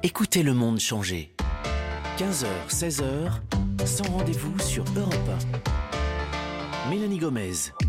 Écoutez le monde changer. 15h, 16h, sans rendez-vous sur Europe 1. Mélanie Gomez.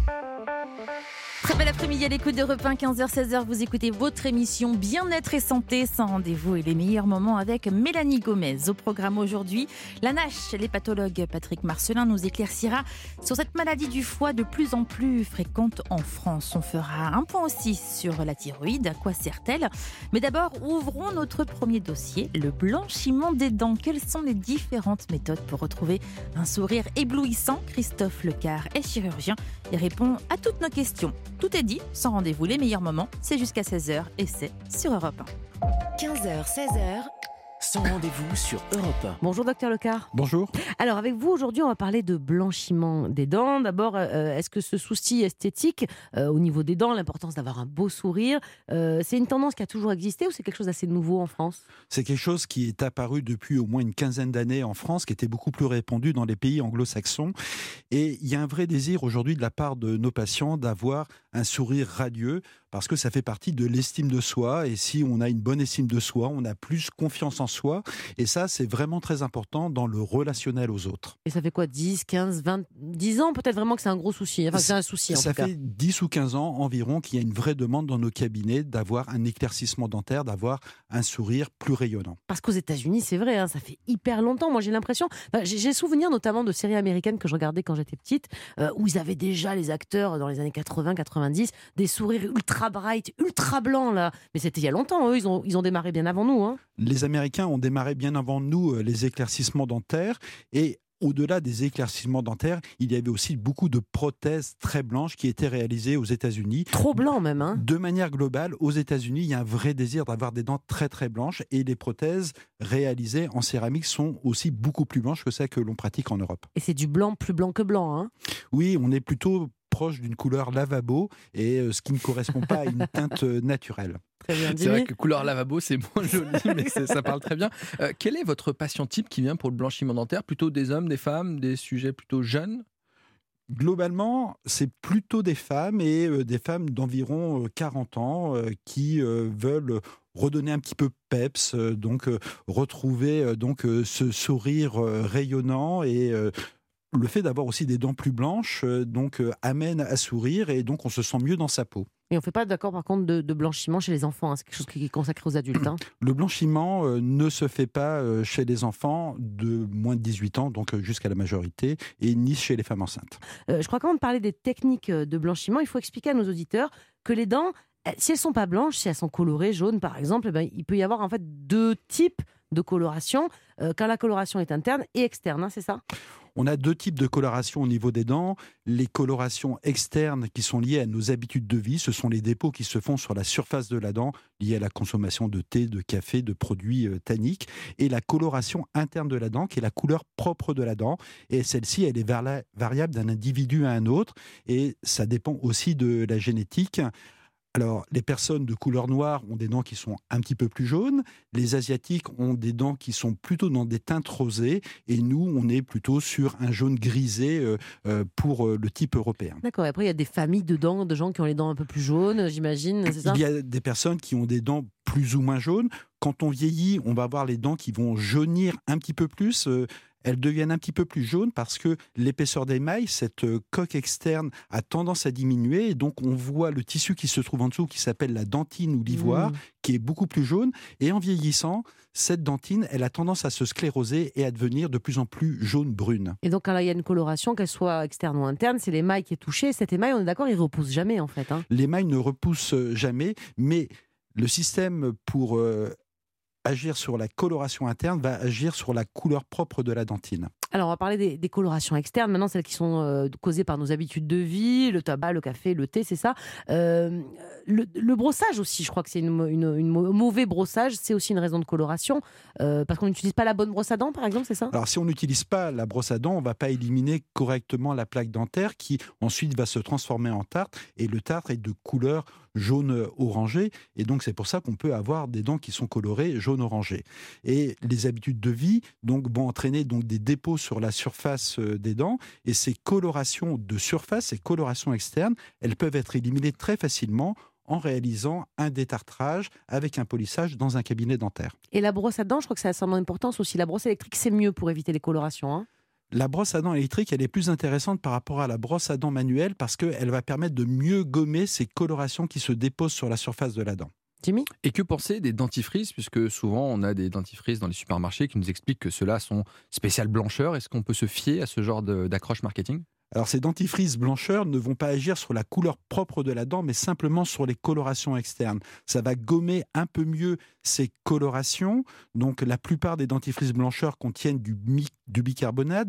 Très bel après-midi à l'écoute d'Europe 1, 15h, 16h, vous écoutez votre émission Bien-être et Santé, sans rendez-vous et les meilleurs moments avec Mélanie Gomez. Au programme aujourd'hui, la NASH, les Patrick Marcelin nous éclaircira sur cette maladie du foie de plus en plus fréquente en France. On fera un point aussi sur la thyroïde, à quoi sert-elle ? Mais d'abord, ouvrons notre premier dossier, le blanchiment des dents. Quelles sont les différentes méthodes pour retrouver un sourire éblouissant ? Christophe Lecard est chirurgien et répond à toutes nos questions. Tout est dit, sans rendez-vous, les meilleurs moments, c'est jusqu'à 16h et c'est sur Europe 1. 15h, 16h. Sans rendez-vous sur Europe 1. Bonjour docteur Lecard. Bonjour. Alors avec vous aujourd'hui on va parler de blanchiment des dents. D'abord, est-ce que ce souci esthétique au niveau des dents, l'importance d'avoir un beau sourire, c'est une tendance qui a toujours existé ou c'est quelque chose d'assez nouveau en France ? C'est quelque chose qui est apparu depuis au moins une quinzaine d'années en France, qui était beaucoup plus répandu dans les pays anglo-saxons. Et il y a un vrai désir aujourd'hui de la part de nos patients d'avoir un sourire radieux, parce que ça fait partie de l'estime de soi. Et si on a une bonne estime de soi, on a plus confiance en soi. Et ça, c'est vraiment très important dans le relationnel aux autres. Et ça fait quoi, 10, 15, 20, 10 ans peut-être vraiment que c'est un gros souci, enfin c'est un souci en tout cas. Ça fait 10 ou 15 ans environ qu'il y a une vraie demande dans nos cabinets d'avoir un éclaircissement dentaire, d'avoir un sourire plus rayonnant. Parce qu'aux États-Unis, c'est vrai, hein, ça fait hyper longtemps. Moi j'ai l'impression, j'ai souvenir notamment de séries américaines que je regardais quand j'étais petite, où ils avaient déjà les acteurs dans les années 80-90, des sourires ultra bright, ultra blancs là. Mais c'était il y a longtemps, eux, ils ont démarré bien avant nous. Hein. Les Américains ont démarré bien avant nous les éclaircissements dentaires, et au-delà des éclaircissements dentaires, il y avait aussi beaucoup de prothèses très blanches qui étaient réalisées aux États-Unis. Trop blanc même. Hein. De manière globale, aux États-Unis, il y a un vrai désir d'avoir des dents très très blanches, et les prothèses réalisées en céramique sont aussi beaucoup plus blanches que celles que l'on pratique en Europe. Et c'est du blanc plus blanc que blanc. Hein. Oui, on est plutôt proche d'une couleur lavabo, et ce qui ne correspond pas à une teinte naturelle. Très bien, c'est vrai que couleur lavabo, c'est moins joli, mais ça parle très bien. Quel est votre patient type qui vient pour le blanchiment dentaire ? Plutôt des hommes, des femmes, des sujets plutôt jeunes ? Globalement, c'est plutôt des femmes, et des femmes d'environ 40 ans qui veulent redonner un petit peu peps, retrouver ce sourire rayonnant, et le fait d'avoir aussi des dents plus blanches amène à sourire, et donc on se sent mieux dans sa peau. Et on ne fait pas d'accord par contre de blanchiment chez les enfants, hein. C'est quelque chose qui est consacré aux adultes. Hein. Le blanchiment ne se fait pas chez les enfants de moins de 18 ans, donc jusqu'à la majorité, et ni chez les femmes enceintes. Je crois qu'avant de parler des techniques de blanchiment, il faut expliquer à nos auditeurs que les dents, si elles ne sont pas blanches, si elles sont colorées, jaunes par exemple, il peut y avoir en fait deux types de coloration, quand la coloration est interne et externe, hein, c'est ça ? On a deux types de coloration au niveau des dents. Les colorations externes qui sont liées à nos habitudes de vie, ce sont les dépôts qui se font sur la surface de la dent, liés à la consommation de thé, de café, de produits tanniques. Et la coloration interne de la dent, qui est la couleur propre de la dent. Et celle-ci, elle est variable d'un individu à un autre. Et ça dépend aussi de la génétique. Alors, les personnes de couleur noire ont des dents qui sont un petit peu plus jaunes. Les Asiatiques ont des dents qui sont plutôt dans des teintes rosées. Et nous, on est plutôt sur un jaune grisé pour le type européen. D'accord. Et après, il y a des familles de dents, de gens qui ont les dents un peu plus jaunes, j'imagine, c'est ça ? Il y a des personnes qui ont des dents plus ou moins jaunes. Quand on vieillit, on va avoir les dents qui vont jaunir un petit peu plus. Elles deviennent un petit peu plus jaunes parce que l'épaisseur d'émail, cette coque externe, a tendance à diminuer. Et donc, on voit le tissu qui se trouve en dessous, qui s'appelle la dentine ou l'ivoire, qui est beaucoup plus jaune. Et en vieillissant, cette dentine, elle a tendance à se scléroser et à devenir de plus en plus jaune-brune. Et donc, quand il y a une coloration, qu'elle soit externe ou interne, c'est l'émail qui est touché. Cet émail, on est d'accord, il ne repousse jamais, en fait. Hein. L'émail ne repousse jamais, mais le système pour agir sur la coloration interne va agir sur la couleur propre de la dentine. Alors, on va parler des colorations externes, maintenant celles qui sont causées par nos habitudes de vie, le tabac, le café, le thé, c'est ça. Le brossage aussi, je crois que c'est une mauvais brossage, c'est aussi une raison de coloration, parce qu'on n'utilise pas la bonne brosse à dents, par exemple, c'est ça ? Alors, si on n'utilise pas la brosse à dents, on ne va pas éliminer correctement la plaque dentaire qui ensuite va se transformer en tartre, et le tartre est de couleur jaune-orangé, et donc c'est pour ça qu'on peut avoir des dents qui sont colorées jaune-orangé. Et les habitudes de vie vont entraîner des dépôts sur la surface des dents, et ces colorations de surface, ces colorations externes, elles peuvent être éliminées très facilement en réalisant un détartrage avec un polissage dans un cabinet dentaire. Et la brosse à dents, je crois que ça a son importance aussi. La brosse électrique, c'est mieux pour éviter les colorations. Hein. La brosse à dents électrique, elle est plus intéressante par rapport à la brosse à dents manuelle parce qu'elle va permettre de mieux gommer ces colorations qui se déposent sur la surface de la dent. Jimmy ? Et que penser des dentifrices, puisque souvent on a des dentifrices dans les supermarchés qui nous expliquent que ceux-là sont spécial blancheurs. Est-ce qu'on peut se fier à ce genre d'accroche marketing ? Alors ces dentifrices blancheurs ne vont pas agir sur la couleur propre de la dent, mais simplement sur les colorations externes. Ça va gommer un peu mieux ces colorations. Donc la plupart des dentifrices blancheurs contiennent du bicarbonate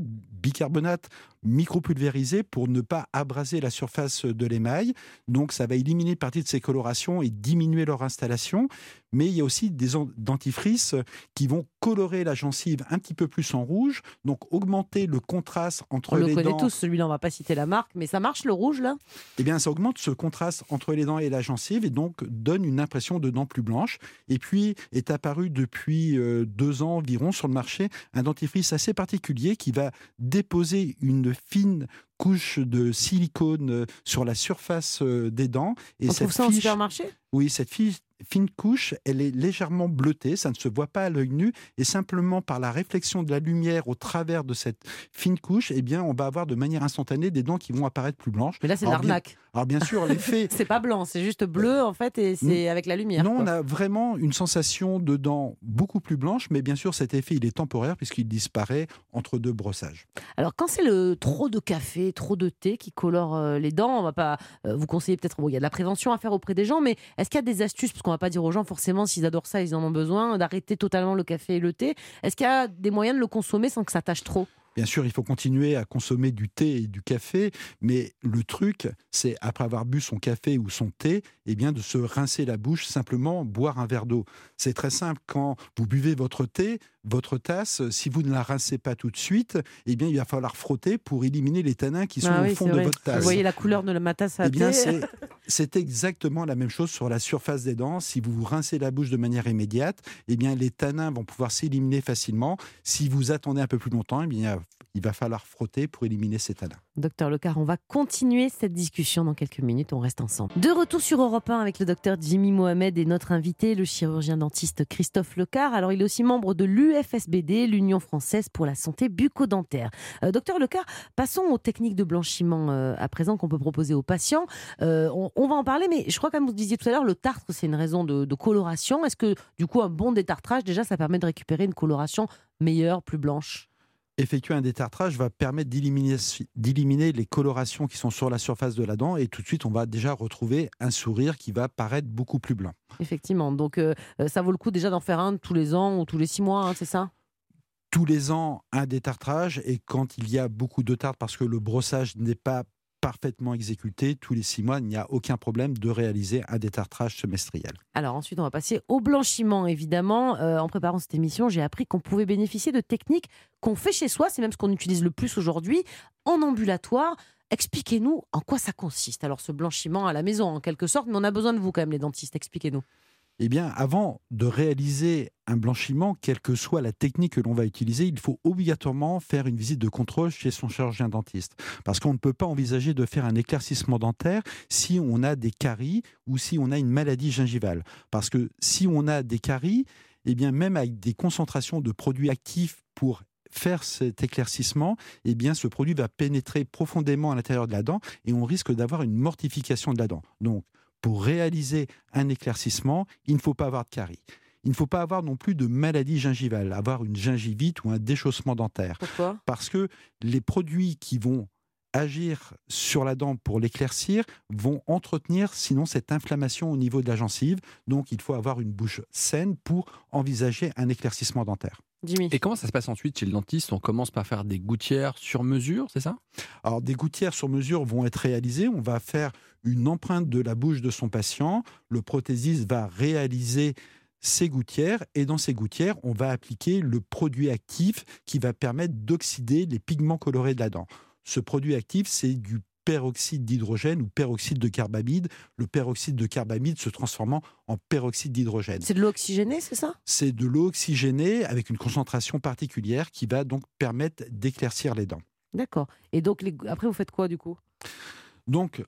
micropulvérisé pour ne pas abraser la surface de l'émail. Donc ça va éliminer une partie de ces colorations et diminuer leur installation. Mais il y a aussi des dentifrices qui vont colorer la gencive un petit peu plus en rouge, donc augmenter le contraste entre les dents. On le connaît tous, celui-là, on ne va pas citer la marque, mais ça marche le rouge là ? Eh bien, ça augmente ce contraste entre les dents et la gencive et donc donne une impression de dents plus blanches. Et puis est apparu depuis 2 ans environ sur le marché un dentifrice assez particulier qui va déposer une fine couche de silicone sur la surface des dents. Et on trouve ça en supermarché ? Oui, cette fine couche, elle est légèrement bleutée, ça ne se voit pas à l'œil nu, et simplement par la réflexion de la lumière au travers de cette fine couche, eh bien, on va avoir de manière instantanée des dents qui vont apparaître plus blanches. Mais là, c'est de l'arnaque. Alors bien sûr, l'effet... c'est pas blanc, c'est juste bleu en fait, et c'est avec la lumière. Non, quoi. on a vraiment une sensation de dents beaucoup plus blanches, mais bien sûr, cet effet, il est temporaire puisqu'il disparaît entre 2 brossages. Alors, quand c'est le trop de café, trop de thé qui colore les dents, on va pas vous conseiller peut-être, il y a de la prévention à faire auprès des gens, mais est-ce qu'il y a des astuces, parce qu'on va pas dire aux gens forcément s'ils adorent ça, ils en ont besoin, d'arrêter totalement le café et le thé. Est-ce qu'il y a des moyens de le consommer sans que ça tâche trop ? Bien sûr, il faut continuer à consommer du thé et du café, mais le truc, c'est après avoir bu son café ou son thé, eh bien de se rincer la bouche, simplement boire un verre d'eau. C'est très simple, quand vous buvez votre thé, votre tasse, si vous ne la rincez pas tout de suite, eh bien il va falloir frotter pour éliminer les tanins qui sont au fond de votre tasse. Vous voyez la couleur de ma tasse à thé. Eh bien, thé. c'est exactement la même chose sur la surface des dents. Si vous vous rincez la bouche de manière immédiate, eh bien les tanins vont pouvoir s'éliminer facilement. Si vous attendez un peu plus longtemps, eh bien il va falloir frotter pour éliminer ces tanins. Docteur Lecard, on va continuer cette discussion dans quelques minutes, on reste ensemble. De retour sur Europe 1 avec le docteur Jimmy Mohamed et notre invité, le chirurgien dentiste Christophe Lecard. Alors il est aussi membre de l'UFSBD, l'Union française pour la santé bucco-dentaire. Docteur Lecard, passons aux techniques de blanchiment à présent qu'on peut proposer aux patients. On va en parler, mais je crois comme vous disiez tout à l'heure, le tartre c'est une raison de coloration. Est-ce que du coup un bon détartrage, déjà ça permet de récupérer une coloration meilleure, plus blanche ? Effectuer un détartrage va permettre d'éliminer les colorations qui sont sur la surface de la dent et tout de suite on va déjà retrouver un sourire qui va paraître beaucoup plus blanc. Effectivement, donc ça vaut le coup déjà d'en faire un tous les ans ou tous les 6 mois, hein, c'est ça ? Tous les ans un détartrage, et quand il y a beaucoup de tartre parce que le brossage n'est pas parfaitement exécuté, tous les 6 mois, il n'y a aucun problème de réaliser un détartrage semestriel. Alors ensuite, on va passer au blanchiment, évidemment. En préparant cette émission, j'ai appris qu'on pouvait bénéficier de techniques qu'on fait chez soi, c'est même ce qu'on utilise le plus aujourd'hui, en ambulatoire. Expliquez-nous en quoi ça consiste. Alors ce blanchiment à la maison, en quelque sorte, mais on a besoin de vous quand même, les dentistes. Expliquez-nous. Eh bien, avant de réaliser un blanchiment, quelle que soit la technique que l'on va utiliser, il faut obligatoirement faire une visite de contrôle chez son chirurgien dentiste. Parce qu'on ne peut pas envisager de faire un éclaircissement dentaire si on a des caries ou si on a une maladie gingivale. Parce que si on a des caries, eh bien, même avec des concentrations de produits actifs pour faire cet éclaircissement, eh bien, ce produit va pénétrer profondément à l'intérieur de la dent et on risque d'avoir une mortification de la dent. Donc, pour réaliser un éclaircissement, il ne faut pas avoir de caries. Il ne faut pas avoir non plus de maladie gingivale, avoir une gingivite ou un déchaussement dentaire. Pourquoi ? Parce que les produits qui vont agir sur la dent pour l'éclaircir vont entretenir sinon cette inflammation au niveau de la gencive. Donc il faut avoir une bouche saine pour envisager un éclaircissement dentaire. Jimmy. Et comment ça se passe ensuite chez le dentiste ? On commence par faire des gouttières sur mesure, c'est ça ? Alors des gouttières sur mesure vont être réalisées. On va faire une empreinte de la bouche de son patient. Le prothésiste va réaliser ces gouttières et dans ces gouttières, on va appliquer le produit actif qui va permettre d'oxyder les pigments colorés de la dent. Ce produit actif, c'est du peroxyde d'hydrogène ou peroxyde de carbamide. Le peroxyde de carbamide se transformant en peroxyde d'hydrogène. C'est de l'eau oxygénée, c'est ça ? C'est de l'eau oxygénée avec une concentration particulière qui va donc permettre d'éclaircir les dents. D'accord. Et donc, après, vous faites quoi du coup ? Donc,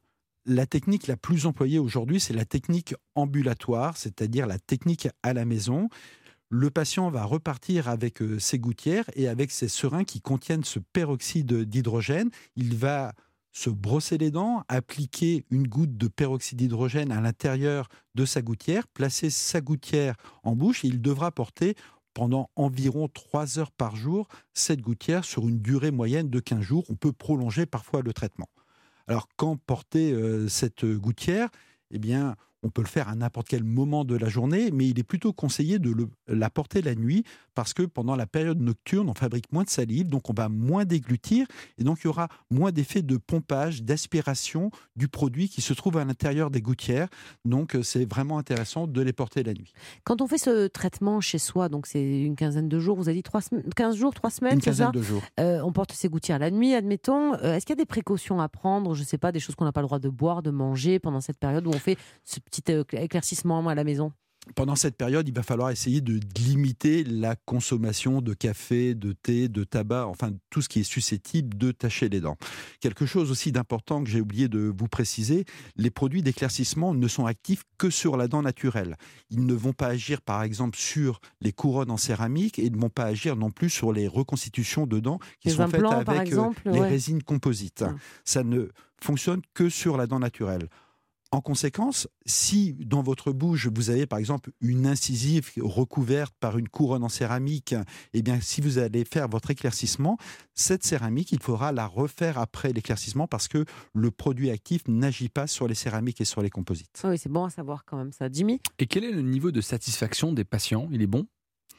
La technique la plus employée aujourd'hui, c'est la technique ambulatoire, c'est-à-dire la technique à la maison. Le patient va repartir avec ses gouttières et avec ses seringues qui contiennent ce peroxyde d'hydrogène. Il va se brosser les dents, appliquer une goutte de peroxyde d'hydrogène à l'intérieur de sa gouttière, placer sa gouttière en bouche et il devra porter pendant environ 3 heures par jour cette gouttière sur une durée moyenne de 15 jours. On peut prolonger parfois le traitement. Alors, quand porter cette gouttière, eh bien, on peut le faire à n'importe quel moment de la journée, mais il est plutôt conseillé de la porter la nuit parce que pendant la période nocturne, on fabrique moins de salive, donc on va moins déglutir et donc il y aura moins d'effet de pompage, d'aspiration du produit qui se trouve à l'intérieur des gouttières. Donc, c'est vraiment intéressant de les porter la nuit. Quand on fait ce traitement chez soi, donc c'est une quinzaine de jours, vous avez dit 15 jours, 3 semaines, Une c'est ça ? quinzaine de jours. On porte ses gouttières la nuit, admettons. Est-ce qu'il y a des précautions à prendre ? Je ne sais pas, des choses qu'on n'a pas le droit de boire, de manger pendant cette période où on fait ce petit éclaircissement à la maison ? Pendant cette période, il va falloir essayer de limiter la consommation de café, de thé, de tabac, enfin tout ce qui est susceptible de tacher les dents. Quelque chose aussi d'important que j'ai oublié de vous préciser, les produits d'éclaircissement ne sont actifs que sur la dent naturelle. Ils ne vont pas agir par exemple sur les couronnes en céramique et ne vont pas agir non plus sur les reconstitutions de dents qui sont faites avec les résines composites. Ça ne fonctionne que sur la dent naturelle. En conséquence, si dans votre bouche, vous avez par exemple une incisive recouverte par une couronne en céramique, eh bien, si vous allez faire votre éclaircissement, cette céramique, il faudra la refaire après l'éclaircissement parce que le produit actif n'agit pas sur les céramiques et sur les composites. Oui, c'est bon à savoir quand même ça. Jimmy ? Et quel est le niveau de satisfaction des patients ? Il est bon ?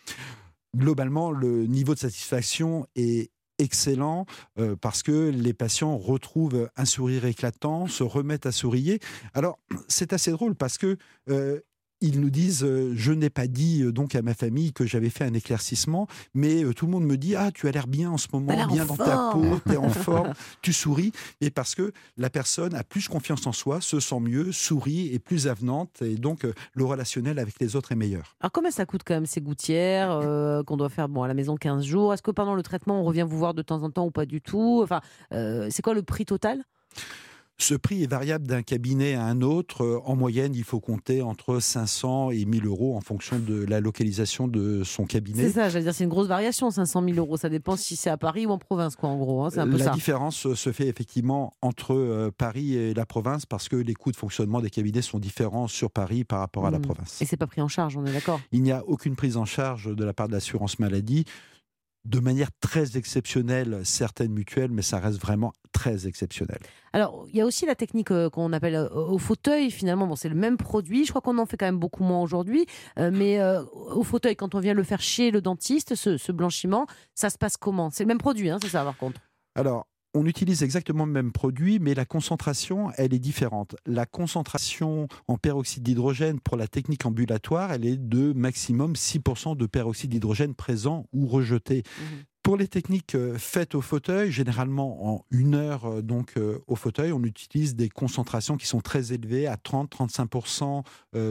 Globalement, le niveau de satisfaction est excellent parce que les patients retrouvent un sourire éclatant, se remettent à sourire. Alors, c'est assez drôle parce que ils nous disent je n'ai pas dit donc à ma famille que j'avais fait un éclaircissement, mais tout le monde me dit tu as l'air bien en ce moment, bien dans ta peau, tu es en forme, tu souris. Et parce que la personne a plus confiance en soi, se sent mieux, sourit, est plus avenante et donc le relationnel avec les autres est meilleur. Alors combien ça coûte quand même ces gouttières qu'on doit faire à la maison 15 jours ? Est-ce que pendant le traitement on revient vous voir de temps en temps ou pas du tout ? Enfin, c'est quoi le prix total ? Ce prix est variable d'un cabinet à un autre. En moyenne, il faut compter entre 500 et 1000 euros en fonction de la localisation de son cabinet. C'est ça, j'allais dire, c'est une grosse variation, 500 000 euros. Ça dépend si c'est à Paris ou en province, quoi, en gros. Hein, c'est un peu la ça. différence se fait effectivement entre Paris et la province parce que les coûts de fonctionnement des cabinets sont différents sur Paris par rapport à la province. Et c'est pas pris en charge, on est d'accord ? Il n'y a aucune prise en charge de la part de l'assurance maladie. De manière très exceptionnelle, certaines mutuelles, mais ça reste vraiment très exceptionnel. Alors, il y a aussi la technique qu'on appelle au fauteuil, finalement. Bon, c'est le même produit, je crois qu'on en fait quand même beaucoup moins aujourd'hui, mais au fauteuil, quand on vient le faire chez le dentiste, ce blanchiment, ça se passe comment ? C'est le même produit, hein, c'est ça par contre ? Alors, on utilise exactement le même produit, mais la concentration, elle est différente. La concentration en peroxyde d'hydrogène pour la technique ambulatoire, elle est de maximum 6% de peroxyde d'hydrogène présent ou rejeté. Pour les techniques faites au fauteuil, généralement en 1 heure au fauteuil, on utilise des concentrations qui sont très élevées, à 30-35%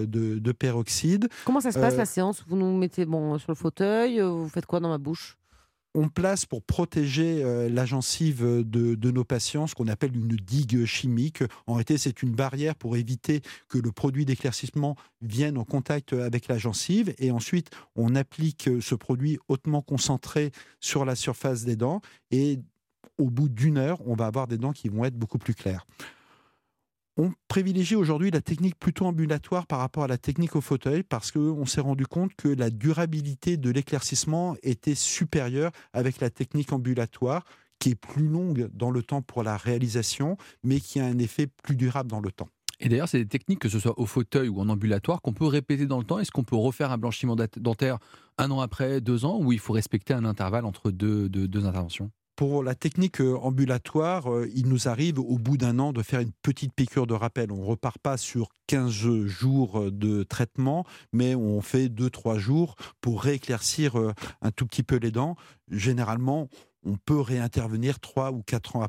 de peroxyde. Comment ça se passe la séance ? Vous nous mettez sur le fauteuil, vous faites quoi dans ma bouche ? On place pour protéger la gencive de nos patients ce qu'on appelle une digue chimique. En réalité, c'est une barrière pour éviter que le produit d'éclaircissement vienne en contact avec la gencive. Et ensuite, on applique ce produit hautement concentré sur la surface des dents. Et au bout d'1 heure, on va avoir des dents qui vont être beaucoup plus claires. On privilégie aujourd'hui la technique plutôt ambulatoire par rapport à la technique au fauteuil parce qu'on s'est rendu compte que la durabilité de l'éclaircissement était supérieure avec la technique ambulatoire qui est plus longue dans le temps pour la réalisation mais qui a un effet plus durable dans le temps. Et d'ailleurs, c'est des techniques, que ce soit au fauteuil ou en ambulatoire, qu'on peut répéter dans le temps. Est-ce qu'on peut refaire un blanchiment dentaire 1 an après, 2 ans, ou il faut respecter un intervalle entre deux interventions ? Pour la technique ambulatoire, il nous arrive au bout d'1 an de faire une petite piqûre de rappel. On ne repart pas sur 15 jours de traitement, mais on fait 2-3 jours pour rééclaircir un tout petit peu les dents. Généralement, on peut réintervenir 3 ou 4 ans après.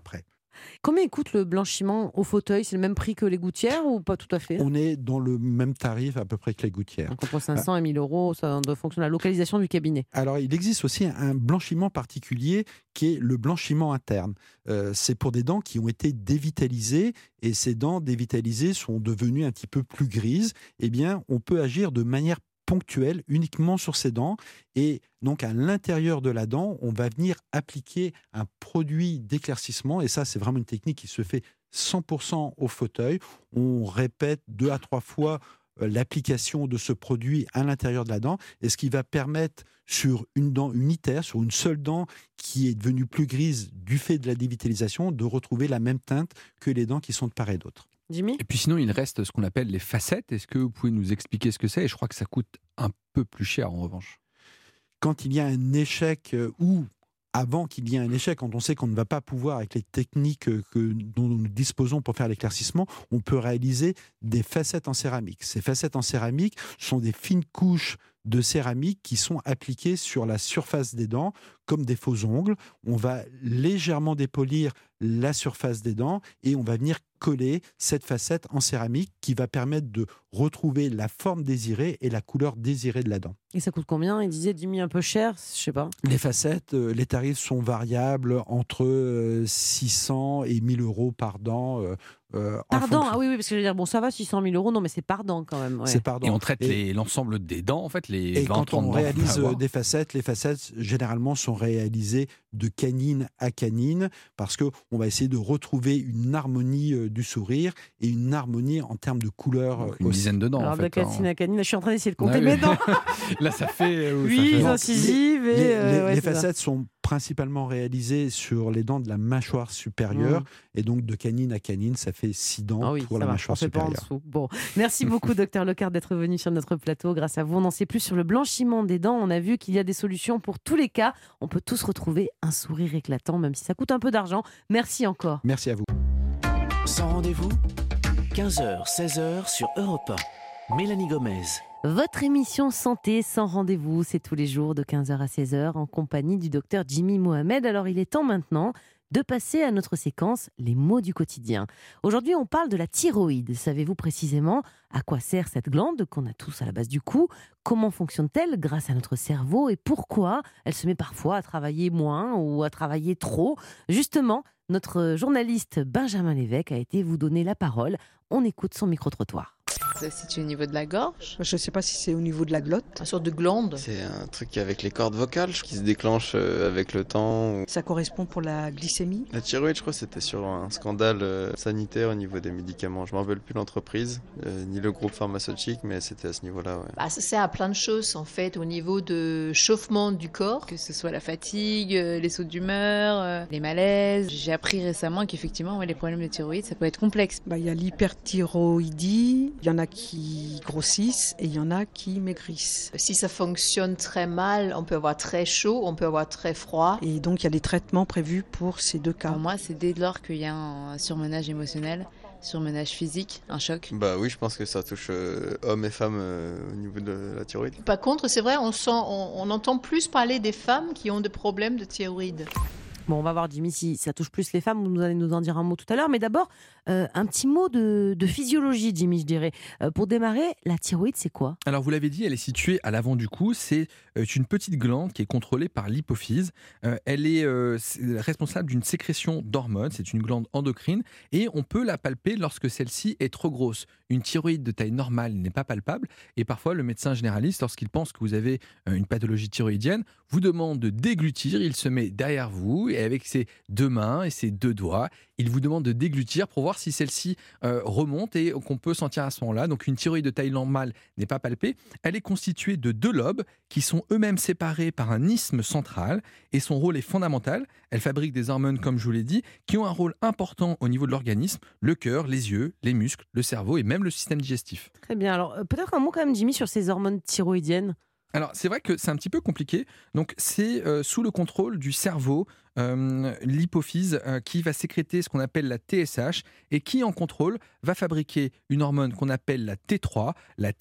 Combien coûte le blanchiment au fauteuil? C'est le même prix que les gouttières ou pas tout à fait? On est dans le même tarif à peu près que les gouttières. Donc entre 500 et 1000 euros, ça doit fonctionner la localisation du cabinet. Alors, il existe aussi un blanchiment particulier qui est le blanchiment interne. C'est pour des dents qui ont été dévitalisées et ces dents dévitalisées sont devenues un petit peu plus grises. Eh bien, on peut agir de manière ponctuelle uniquement sur ces dents et donc à l'intérieur de la dent, on va venir appliquer un produit d'éclaircissement et ça, c'est vraiment une technique qui se fait 100% au fauteuil. On répète 2 à 3 fois l'application de ce produit à l'intérieur de la dent et ce qui va permettre sur une dent unitaire, sur une seule dent qui est devenue plus grise du fait de la dévitalisation, de retrouver la même teinte que les dents qui sont de part et d'autre. Jimmy? Et puis sinon, il reste ce qu'on appelle les facettes. Est-ce que vous pouvez nous expliquer ce que c'est? Et je crois que ça coûte un peu plus cher en revanche. Quand il y a un échec ou avant qu'il y ait un échec, quand on sait qu'on ne va pas pouvoir, avec les techniques dont nous disposons pour faire l'éclaircissement, on peut réaliser des facettes en céramique. Ces facettes en céramique sont des fines couches de céramique qui sont appliquées sur la surface des dents comme des faux ongles. On va légèrement dépolir la surface des dents et on va venir coller cette facette en céramique qui va permettre de retrouver la forme désirée et la couleur désirée de la dent. Et ça coûte combien? Il disait 10 000 un peu cher, je sais pas. Les facettes, les tarifs sont variables entre 600 et 1000 euros par dent. Par dent? Ah oui, parce que je veux dire, bon, ça va, 600 000 euros, non, mais c'est par dent quand même. Ouais. C'est par dent. Et on traite l'ensemble des dents, en fait, les 20-30 dents. Et quand on réalise dents des facettes, les facettes généralement sont réalisées de canine à canine parce qu'on va essayer de retrouver une harmonie du sourire et une harmonie en termes de couleur. Donc une dizaine de dents. Alors, en fait, de canine à canine, je suis en train d'essayer de compter Ah, mes oui. dents. Là, ça fait. 8 incisives. Les facettes sont principalement réalisées sur les dents de la mâchoire supérieure et donc de canine à canine, ça fait 6 dents pour la mâchoire supérieure. Bon, merci beaucoup, Dr Lecard, d'être venu sur notre plateau. Grâce à vous, on en sait plus sur le blanchiment des dents. On a vu qu'il y a des solutions pour tous les cas. On peut tous retrouver un sourire éclatant, même si ça coûte un peu d'argent. Merci encore. Merci à vous. Sans rendez-vous, 15h, 16h sur Europe 1. Mélanie Gomez. Votre émission Santé sans rendez-vous, c'est tous les jours de 15h à 16h en compagnie du docteur Jimmy Mohamed. Alors il est temps maintenant de passer à notre séquence Les mots du quotidien. Aujourd'hui, on parle de la thyroïde. Savez-vous précisément à quoi sert cette glande qu'on a tous à la base du cou? Comment fonctionne-t-elle grâce à notre cerveau et pourquoi elle se met parfois à travailler moins ou à travailler trop? Justement, notre journaliste Benjamin Lévesque a été vous donner la parole. On écoute son micro-trottoir. Ça se situe au niveau de la gorge. Je ne sais pas si c'est au niveau de la glotte. Une sorte de glande. C'est un truc avec les cordes vocales qui se déclenche avec le temps. Ça correspond pour la glycémie. La thyroïde, je crois, c'était sur un scandale sanitaire au niveau des médicaments. Je ne me rappelle plus l'entreprise, ni le groupe pharmaceutique, mais c'était à ce niveau-là. Ouais. Ça sert à plein de choses, en fait, au niveau de chauffement du corps, que ce soit la fatigue, les sauts d'humeur, les malaises. J'ai appris récemment qu'effectivement, les problèmes de thyroïde, ça peut être complexe. Il y a l'hyperthyroïdie, il y en a qui grossissent et il y en a qui maigrissent. Si ça fonctionne très mal, on peut avoir très chaud, on peut avoir très froid. Et donc il y a des traitements prévus pour ces deux cas. Pour moi, c'est dès lors qu'il y a un surmenage émotionnel, surmenage physique, un choc. Bah oui, je pense que ça touche hommes et femmes au niveau de la thyroïde. Par contre, c'est vrai, on entend plus parler des femmes qui ont des problèmes de thyroïde. Bon, on va voir, Jimmy, si ça touche plus les femmes. Vous allez nous en dire un mot tout à l'heure. Mais d'abord, un petit mot de physiologie, Jimmy, je dirais. Pour démarrer, la thyroïde, c'est quoi? Alors, vous l'avez dit, elle est située à l'avant du cou. C'est une petite glande qui est contrôlée par l'hypophyse. Elle est responsable d'une sécrétion d'hormones. C'est une glande endocrine. Et on peut la palper lorsque celle-ci est trop grosse. Une thyroïde de taille normale n'est pas palpable. Et parfois, le médecin généraliste, lorsqu'il pense que vous avez une pathologie thyroïdienne, vous demande de déglutir. Il se met derrière vous et avec ses 2 mains et ses 2 doigts, il vous demande de déglutir pour voir si celle-ci remonte et qu'on peut sentir à ce moment-là. Donc une thyroïde de taille normale n'est pas palpée. Elle est constituée de 2 lobes qui sont eux-mêmes séparés par un isthme central et son rôle est fondamental. Elle fabrique des hormones, comme je vous l'ai dit, qui ont un rôle important au niveau de l'organisme, le cœur, les yeux, les muscles, le cerveau et même le système digestif. Très bien. Alors peut-être un mot quand même, Jimmy, sur ces hormones thyroïdiennes. Alors, c'est vrai que c'est un petit peu compliqué. Donc, c'est sous le contrôle du cerveau, l'hypophyse, qui va sécréter ce qu'on appelle la TSH et qui, en contrôle, va fabriquer une hormone qu'on appelle la T3, la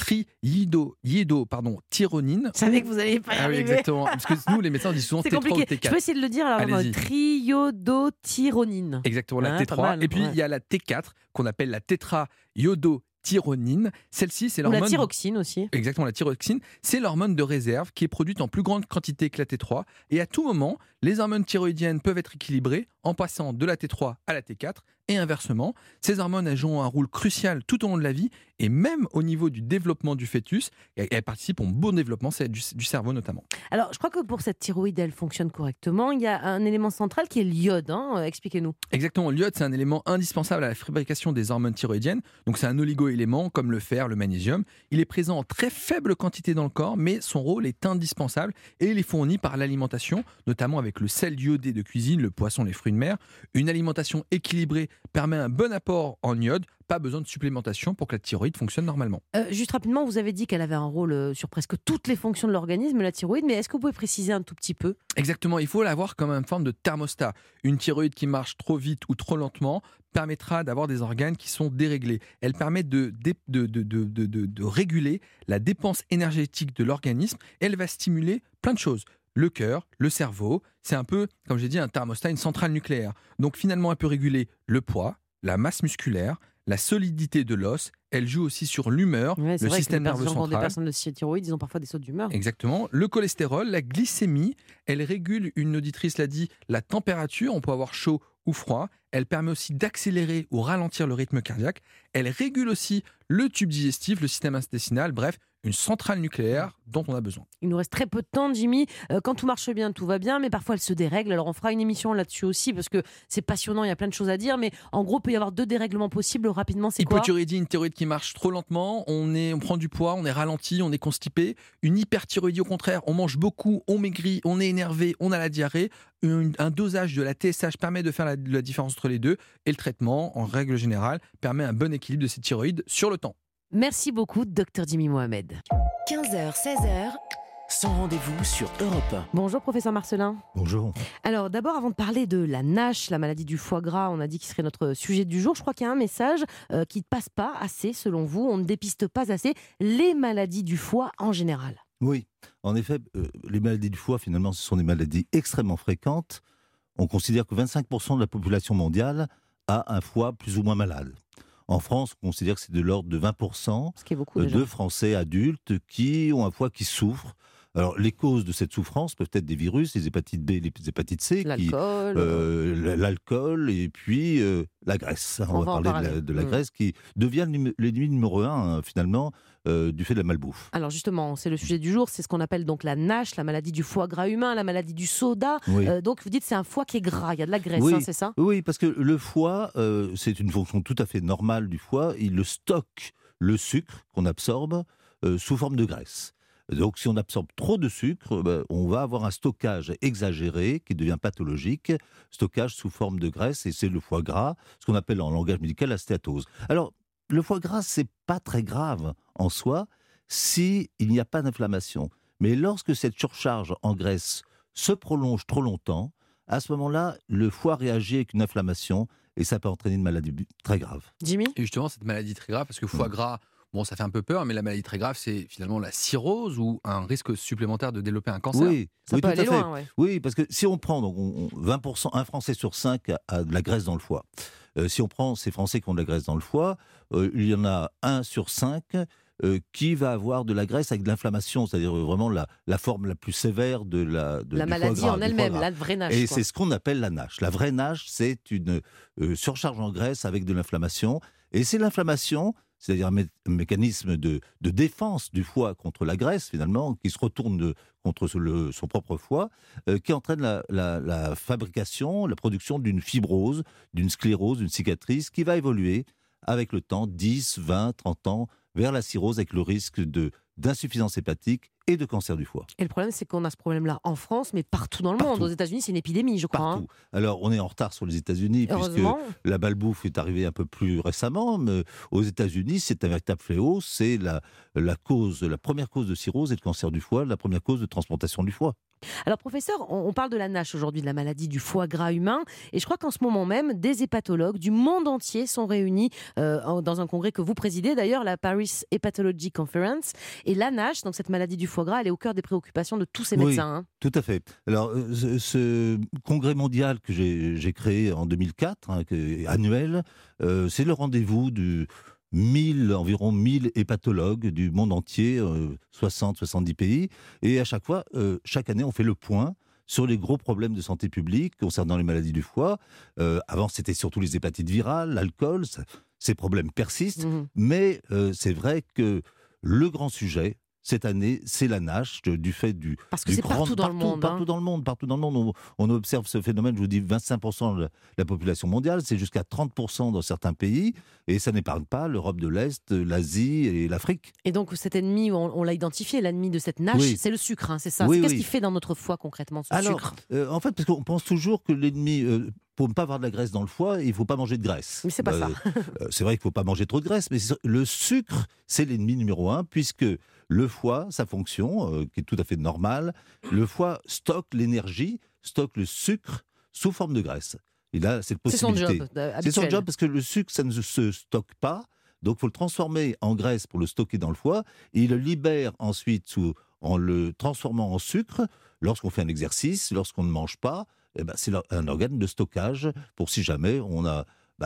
triiodothyronine. Je savais que vous alliez pas y Ah oui, arriver. exactement. Parce que nous, les médecins, on dit souvent C'est T3 ou compliqué. T4. Je peux essayer de le dire alors. Allez-y. Triiodothyronine. Exactement, la Pas T3. mal, Et puis, ouais. il y a la T4, qu'on appelle la tétraiodotyronine. Celle-ci, c'est Ou la l'hormone... thyroxine aussi. Exactement, la thyroxine, c'est l'hormone de réserve qui est produite en plus grande quantité que la T3. Et à tout moment, les hormones thyroïdiennes peuvent être équilibrées en passant de la T3 à la T4 et inversement. Ces hormones, elles jouent un rôle crucial tout au long de la vie et même au niveau du développement du fœtus. Elles participent au bon développement du cerveau notamment. Alors, je crois que pour cette thyroïde, elle fonctionne correctement. Il y a un élément central qui est l'iode. Expliquez-nous. Exactement, l'iode, c'est un élément indispensable à la fabrication des hormones thyroïdiennes. Donc c'est un oligo-élément comme le fer, le magnésium. Il est présent en très faible quantité dans le corps, mais son rôle est indispensable et il est fourni par l'alimentation, notamment avec le sel iodé de cuisine, le poisson, les fruits de mer. Une alimentation équilibrée permet un bon apport en iode. Pas besoin de supplémentation pour que la thyroïde fonctionne normalement. Juste rapidement, vous avez dit qu'elle avait un rôle sur presque toutes les fonctions de l'organisme, la thyroïde, mais est-ce que vous pouvez préciser un tout petit peu ? Exactement, il faut l'avoir comme une forme de thermostat. Une thyroïde qui marche trop vite ou trop lentement permettra d'avoir des organes qui sont déréglés. Elle permet de réguler la dépense énergétique de l'organisme. Elle va stimuler plein de choses. Le cœur, le cerveau, c'est un peu, comme j'ai dit, un thermostat, une centrale nucléaire. Donc finalement, elle peut réguler le poids, la masse musculaire, la solidité de l'os. Elle joue aussi sur l'humeur, Ouais, le système nerveux Des central. personnes de thyroïde, ils ont parfois des sautes d'humeur. Exactement. Le cholestérol, la glycémie, elle régule, une auditrice l'a dit, la température. On peut avoir chaud ou froid. Elle permet aussi d'accélérer ou ralentir le rythme cardiaque. Elle régule aussi le tube digestif, le système intestinal. Bref, une centrale nucléaire dont on a besoin. Il nous reste très peu de temps, Jimmy. Quand tout marche bien, tout va bien, mais parfois elle se dérègle. Alors on fera une émission là-dessus aussi parce que c'est passionnant, il y a plein de choses à dire. Mais en gros, il peut y avoir 2 dérèglements possibles. Rapidement, c'est quoi ? Hypothyroïdie, une thyroïde qui marche trop lentement. On prend du poids, on est ralenti, on est constipé. Une hyperthyroïdie, au contraire, on mange beaucoup, on maigrit, on est énervé, on a la diarrhée. Un dosage de la TSH permet de faire la différence entre les deux. Et le traitement, en règle générale, permet un bon équilibre de ces thyroïdes sur le temps. Merci beaucoup, Dr Jimmy Mohamed. 15h, 16h, sans rendez-vous sur Europe 1. Bonjour, professeur Marcelin. Bonjour. Alors d'abord, avant de parler de la NASH, la maladie du foie gras, on a dit qu'il serait notre sujet du jour. Je crois qu'il y a un message qui ne passe pas assez, selon vous. On ne dépiste pas assez les maladies du foie en général. Oui, en effet, les maladies du foie, finalement, ce sont des maladies extrêmement fréquentes. On considère que 25% de la population mondiale a un foie plus ou moins malade. En France, on considère que c'est de l'ordre de 20% Ce qui est beaucoup déjà. de Français adultes qui ont un foie qui souffre. Alors, les causes de cette souffrance peuvent être des virus, les hépatites B, les hépatites C, L'alcool. l'alcool et puis la graisse. On va parler de la graisse qui devient l'ennemi numéro 1, finalement, du fait de la malbouffe. Alors justement, c'est le sujet du jour, c'est ce qu'on appelle donc la NASH, la maladie du foie gras humain, la maladie du soda. Oui. Donc vous dites c'est un foie qui est gras, il y a de la graisse, Oui. c'est ça ? Oui, parce que le foie, c'est une fonction tout à fait normale du foie. Il stocke le sucre qu'on absorbe sous forme de graisse. Donc si on absorbe trop de sucre, on va avoir un stockage exagéré qui devient pathologique, stockage sous forme de graisse, et c'est le foie gras, ce qu'on appelle en langage médical la stéatose. Alors, le foie gras, c'est pas très grave en soi s'il n'y a pas d'inflammation. Mais lorsque cette surcharge en graisse se prolonge trop longtemps, à ce moment-là, le foie réagit avec une inflammation et ça peut entraîner une maladie très grave. Jimmy ? Et justement, cette maladie très grave, parce que foie gras, bon, ça fait un peu peur, mais la maladie très grave, c'est finalement la cirrhose ou un risque supplémentaire de développer un cancer. Oui, Ça oui, peut tout aller à fait. loin, ouais. Oui, parce que si on prend donc 20%, un Français sur 5 a de la graisse dans le foie. Si on prend ces Français qui ont de la graisse dans le foie, il y en a 1 sur 5 qui va avoir de la graisse avec de l'inflammation, c'est-à-dire vraiment la forme la plus sévère de la La maladie en elle-même, la vraie NASH. Et quoi. c'est ce qu'on appelle la NASH. La vraie NASH, c'est une surcharge en graisse avec de l'inflammation. Et c'est l'inflammation, c'est-à-dire un mécanisme de défense du foie contre la graisse, finalement, qui se retourne contre son propre foie, qui entraîne la fabrication, la production d'une fibrose, d'une sclérose, d'une cicatrice, qui va évoluer avec le temps, 10, 20, 30 ans, vers la cirrhose, avec le risque de d'insuffisance hépatique et de cancer du foie. Et le problème, c'est qu'on a ce problème-là en France, mais partout dans le monde. Aux États-Unis, c'est une épidémie, je crois. Partout. Alors, on est en retard sur les États-Unis, puisque la balbouffe est arrivée un peu plus récemment. Mais aux États-Unis, c'est un véritable fléau. C'est la première cause de cirrhose et de cancer du foie, la première cause de transplantation du foie. Alors, professeur, on parle de la NASH aujourd'hui, de la maladie du foie gras humain. Et je crois qu'en ce moment même, des hépatologues du monde entier sont réunis dans un congrès que vous présidez, d'ailleurs, la Paris Hepatology Conference. Et la NASH, donc cette maladie du foie gras, elle est au cœur des préoccupations de tous ces médecins. Oui, tout à fait. Alors, ce congrès mondial que j'ai créé en 2004, annuel, c'est le rendez-vous environ 1000 hépatologues du monde entier, 60-70 pays. Et à chaque fois, chaque année, on fait le point sur les gros problèmes de santé publique concernant les maladies du foie. Avant, c'était surtout les hépatites virales, l'alcool. Ces problèmes persistent. Mais c'est vrai que le grand sujet, cette année, c'est la NASH, du fait du... Parce que c'est partout dans le monde. Partout dans le monde, on observe ce phénomène, je vous dis, 25% de la population mondiale, c'est jusqu'à 30% dans certains pays, et ça n'épargne pas l'Europe de l'Est, l'Asie et l'Afrique. Et donc cet ennemi, on l'a identifié, l'ennemi de cette NASH, c'est le sucre, c'est ça. Qu'est-ce qu'il fait dans notre foie concrètement, ce sucre ? En fait, parce qu'on pense toujours que l'ennemi... pour ne pas avoir de la graisse dans le foie, il ne faut pas manger de graisse. Mais c'est pas ça. C'est vrai qu'il ne faut pas manger trop de graisse, mais le sucre, c'est l'ennemi numéro 1, puisque le foie, sa fonction, qui est tout à fait normale, le foie stocke l'énergie, stocke le sucre sous forme de graisse. Et là, c'est son job habituel. C'est son job, parce que le sucre, ça ne se stocke pas, donc il faut le transformer en graisse pour le stocker dans le foie, et il le libère ensuite en le transformant en sucre lorsqu'on fait un exercice, lorsqu'on ne mange pas. C'est un organe de stockage pour si jamais on a...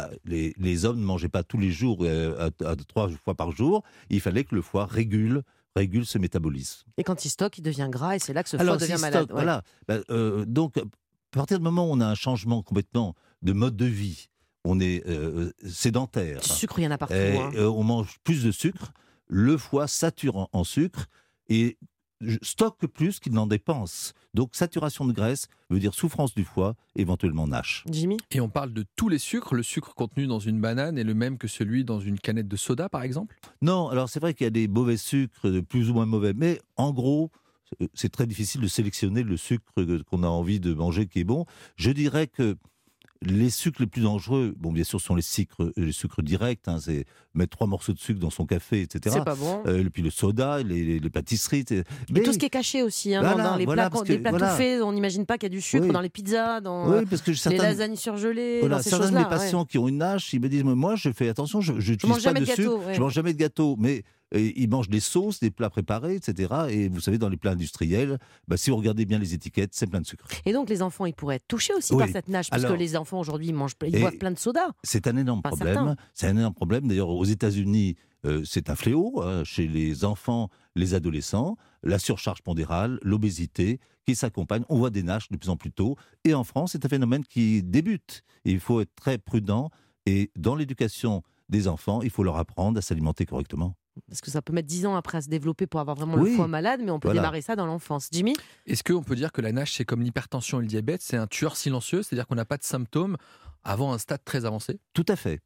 les hommes ne mangeaient pas tous les jours, 3 fois par jour. Il fallait que le foie régule ce métabolisme. Et quand il stocke, il devient gras et c'est là que ce foie devient malade. Voilà. Donc, à partir du moment où on a un changement complètement de mode de vie, on est sédentaire. Du sucre, il y en a partout. On mange plus de sucre, le foie sature en sucre et stocke plus qu'il n'en dépense. Donc saturation de graisse veut dire souffrance du foie, éventuellement NASH. Jimmy ? Et on parle de tous les sucres. Le sucre contenu dans une banane est le même que celui dans une canette de soda, par exemple ? Non, alors c'est vrai qu'il y a des mauvais sucres, de plus ou moins mauvais, mais en gros, c'est très difficile de sélectionner le sucre qu'on a envie de manger qui est bon. Je dirais que les sucres les plus dangereux, bien sûr, sont les sucres directs. C'est mettre 3 morceaux de sucre dans son café, etc. C'est pas bon. Et puis le soda, les pâtisseries. Mais tout ce qui est caché aussi, dans les plats tout faits, on n'imagine pas qu'il y a du sucre dans les pizzas, dans parce que les lasagnes surgelées, dans ces choses-là. Certains de mes patients qui ont une NASH, ils me disent, moi, je fais attention, je n'utilise pas de sucre, je mange jamais de gâteau, mais ils mangent des sauces, des plats préparés, etc. Et vous savez, dans les plats industriels, si vous regardez bien les étiquettes, c'est plein de sucre. Et donc les enfants, ils pourraient être touchés aussi par cette NASH, parce que les enfants aujourd'hui, ils boivent plein de soda. C'est un énorme problème. C'est un énorme problème. D'ailleurs, aux États-Unis, c'est un fléau chez les enfants, les adolescents, la surcharge pondérale, l'obésité qui s'accompagnent. On voit des NASH de plus en plus tôt. Et en France, c'est un phénomène qui débute. Et il faut être très prudent. Et dans l'éducation des enfants, il faut leur apprendre à s'alimenter correctement. Parce que ça peut mettre 10 ans après à se développer pour avoir vraiment le foie malade, mais on peut démarrer ça dans l'enfance. Jimmy ? Est-ce qu'on peut dire que la NASH, c'est comme l'hypertension et le diabète, c'est un tueur silencieux, c'est-à-dire qu'on n'a pas de symptômes avant un stade très avancé ? Tout à fait.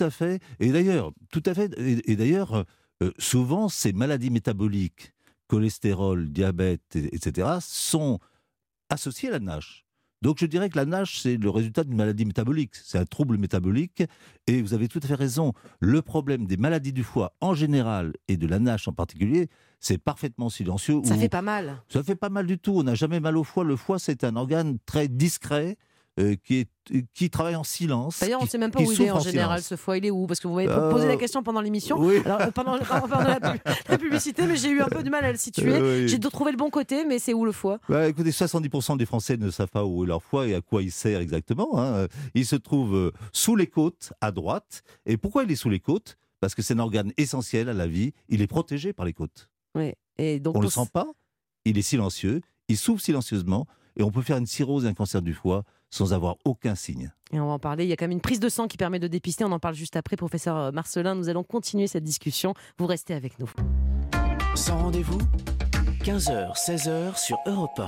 Et d'ailleurs, souvent, ces maladies métaboliques, cholestérol, diabète, etc., sont associées à la NASH. Donc je dirais que la NASH, c'est le résultat d'une maladie métabolique. C'est un trouble métabolique. Et vous avez tout à fait raison. Le problème des maladies du foie en général et de la NASH en particulier, c'est parfaitement silencieux. Ça fait pas mal. Ça fait pas mal du tout. On n'a jamais mal au foie. Le foie, c'est un organe très discret qui travaille en silence. D'ailleurs, on ne sait même pas où il est en général, ce foie. Il est où ? Parce que vous m'avez posé la question pendant l'émission, pendant la publicité, mais j'ai eu un peu du mal à le situer. J'ai trouvé le bon côté, mais c'est où le foie ? Écoutez, 70% des Français ne savent pas où est leur foie et à quoi il sert exactement. Il se trouve sous les côtes, à droite. Et pourquoi il est sous les côtes ? Parce que c'est un organe essentiel à la vie. Il est protégé par les côtes. Et donc, on ne le sent pas, il est silencieux, il souffre silencieusement, et on peut faire une cirrhose et un cancer du foie sans avoir aucun signe. Et on va en parler, il y a quand même une prise de sang qui permet de dépister, on en parle juste après, professeur Marcelin, nous allons continuer cette discussion, vous restez avec nous. Sans rendez-vous, 15h, 16h sur Europe 1.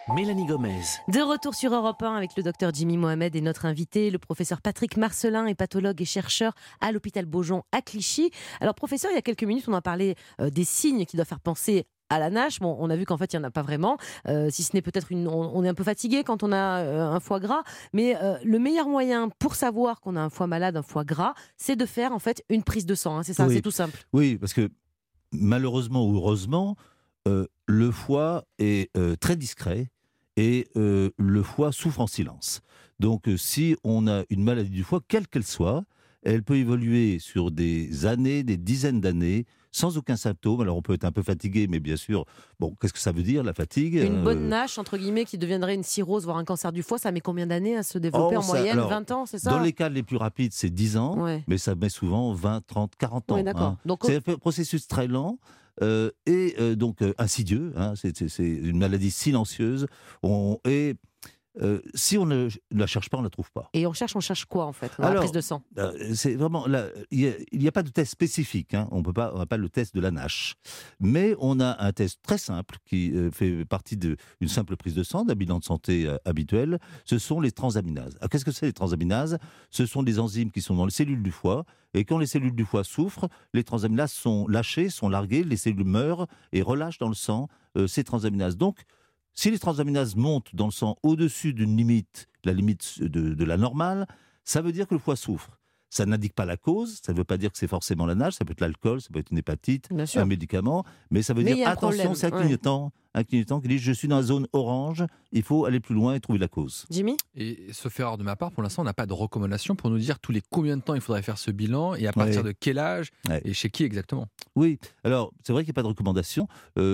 Mélanie Gomez. De retour sur Europe 1 avec le docteur Jimmy Mohamed et notre invité, le professeur Patrick Marcelin, est pathologue et chercheur à l'hôpital Beaujon à Clichy. Alors professeur, il y a quelques minutes, on a parlé des signes qui doivent faire penser à la NASH. Bon, on a vu qu'en fait, il n'y en a pas vraiment. Si ce n'est peut-être on est un peu fatigué quand on a un foie gras. Mais le meilleur moyen pour savoir qu'on a un foie malade, un foie gras, c'est de faire en fait une prise de sang. Hein, c'est ça, Oui. c'est tout simple. Oui, parce que malheureusement ou heureusement, le foie est très discret et le foie souffre en silence. Donc si on a une maladie du foie, quelle qu'elle soit, elle peut évoluer sur des années, des dizaines d'années, sans aucun symptôme. Alors on peut être un peu fatigué, mais bien sûr, bon, qu'est-ce que ça veut dire la fatigue ? Une bonne NASH, entre guillemets, qui deviendrait une cirrhose, voire un cancer du foie, ça met combien d'années à se développer en moyenne ? 20 ans, c'est ça ? Dans les cas les plus rapides, c'est 10 ans, Ouais. mais ça met souvent 20, 30, 40 ans. Oui, d'accord. Donc, C'est un processus très lent et donc insidieux. C'est une maladie silencieuse. Si on ne la cherche pas, on ne la trouve pas. et on cherche quoi en fait dans la Alors, prise de sang ? C'est vraiment il n'y a pas de test spécifique. On n'a pas le test de la NASH, mais on a un test très simple qui fait partie d'une simple prise de sang, d'un bilan de santé habituel. Ce sont les transaminases. Alors, qu'est-ce que c'est les transaminases ? Ce sont des enzymes qui sont dans les cellules du foie, et quand les cellules du foie souffrent, les transaminases sont lâchées, sont larguées, les cellules meurent et relâchent dans le sang ces transaminases. Donc si les transaminases montent dans le sang au-dessus d'une limite, la limite de la normale, ça veut dire que le foie souffre. Ça n'indique pas la cause, ça ne veut pas dire que c'est forcément la NASH, ça peut être l'alcool, ça peut être une hépatite, Bien sûr. un médicament, mais ça veut Mais il y dire a un attention, problème, c'est un clignotant qui dit je suis dans la zone orange, il faut aller plus loin et trouver la cause. Jimmy ? Et sauf erreur de ma part, pour l'instant, on n'a pas de recommandation pour nous dire tous les combien de temps il faudrait faire ce bilan et à partir de quel âge et chez qui exactement. Oui, alors c'est vrai qu'il n'y a pas de recommandation.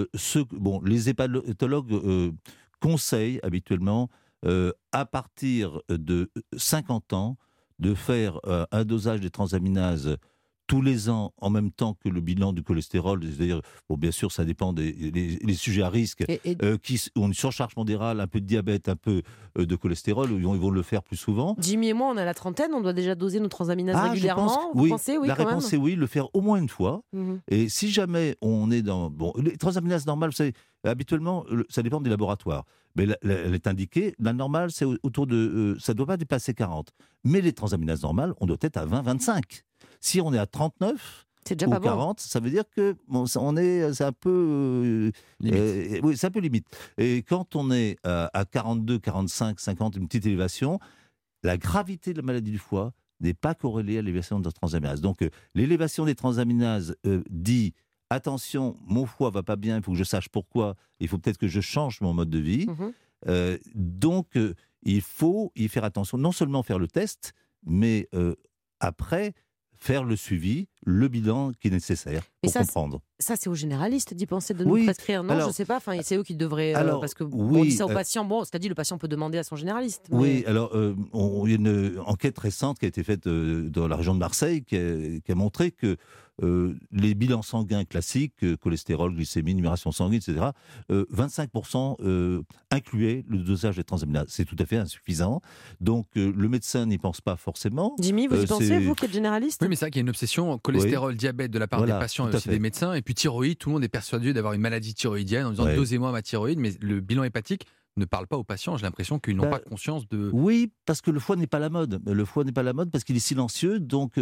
Les hépatologues conseillent habituellement à partir de 50 ans de faire un dosage des transaminases tous les ans en même temps que le bilan du cholestérol. C'est-à-dire, bien sûr, ça dépend des sujets à risque qui ont une surcharge pondérale, un peu de diabète, un peu de cholestérol, ils vont le faire plus souvent. Jimmy et moi, on a la trentaine, on doit déjà doser nos transaminases régulièrement. Vous pensez, la quand réponse même est oui, le faire au moins une fois. Et si jamais on est dans... les transaminases normales, vous savez, habituellement, ça dépend des laboratoires. Mais elle est indiquée, la normale, c'est autour de... ça ne doit pas dépasser 40. Mais les transaminases normales, on doit être à 20-25. Si on est à 39 c'est déjà ou pas 40, ça veut dire que c'est un peu... limite. Oui, c'est un peu limite. Et quand on est à 42, 45, 50, une petite élévation, la gravité de la maladie du foie n'est pas corrélée à l'élévation de la transaminase. Donc, l'élévation des transaminases dit... Attention, mon foie va pas bien, il faut que je sache pourquoi, il faut peut-être que je change mon mode de vie. Donc, il faut y faire attention, non seulement faire le test, mais après, faire le suivi, le bilan qui est nécessaire pour comprendre. Ça, c'est aux généralistes d'y penser, de nous prescrire. Non, alors, je ne sais pas, c'est eux qui devraient... parce que on dit ça aux patients, c'est-à-dire le patient peut demander à son généraliste. Mais... Oui, alors, il y a une enquête récente qui a été faite dans la région de Marseille qui a montré que les bilans sanguins classiques, cholestérol, glycémie, numération sanguine, etc., 25% incluaient le dosage des transaminases. C'est tout à fait insuffisant. Donc, le médecin n'y pense pas forcément. Jimmy, vous y pensez, vous qui êtes généraliste ? Oui, mais c'est vrai qu'il y a une obsession cholestérol, diabète de la part des patients et aussi des médecins. Et puis thyroïde, tout le monde est persuadé d'avoir une maladie thyroïdienne en disant dosez-moi ma thyroïde, mais le bilan hépatique ne parle pas aux patients. J'ai l'impression qu'ils n'ont pas conscience de... Oui, parce que le foie n'est pas la mode. Le foie n'est pas la mode parce qu'il est silencieux, donc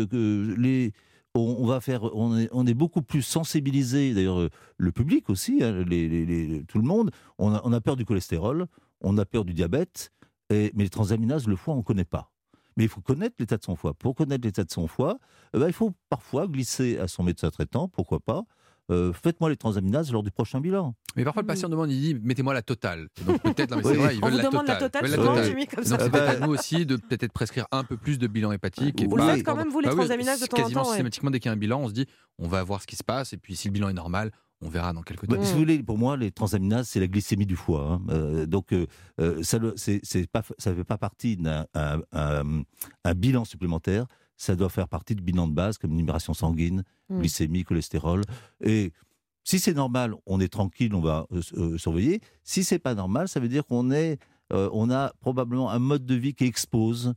on est beaucoup plus sensibilisé, d'ailleurs le public aussi, tout le monde, on a peur du cholestérol, on a peur du diabète, mais les transaminases, le foie, on ne connaît pas. Mais il faut connaître l'état de son foie. Pour connaître l'état de son foie, il faut parfois glisser à son médecin traitant, pourquoi pas, faites-moi les transaminases lors du prochain bilan. Mais parfois le patient demande, il dit mettez-moi la totale. Donc peut-être, c'est vrai, ils on veulent vous demande la totale souvent, Jimmy, comme ça. Donc c'est peut-être à nous aussi de peut-être prescrire un peu plus de bilan hépatique. Vous le faites quand même, vous, les transaminases de temps en temps. Quasiment systématiquement, dès qu'il y a un bilan, on se dit on va voir ce qui se passe, et puis si le bilan est normal, on verra dans quelques temps. Si vous voulez, pour moi, les transaminases, c'est la glycémie du foie. Donc, ça ne fait pas partie d'un bilan supplémentaire. Ça doit faire partie du bilan de base, comme numération sanguine, glycémie, cholestérol. Et si c'est normal, on est tranquille, on va surveiller. Si c'est pas normal, ça veut dire on a probablement un mode de vie qui expose